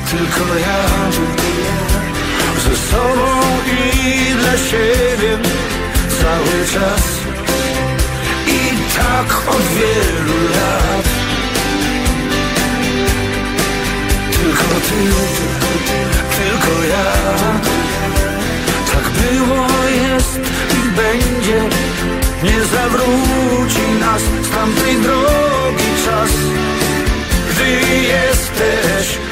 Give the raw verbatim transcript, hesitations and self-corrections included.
tylko ja, ze sobą i dla siebie cały czas. I tak od wielu lat. Tylko ty, tylko ja. Tak było, jest i będzie. Nie zawróci nas z tamtej drogi czas. Gdy jesteś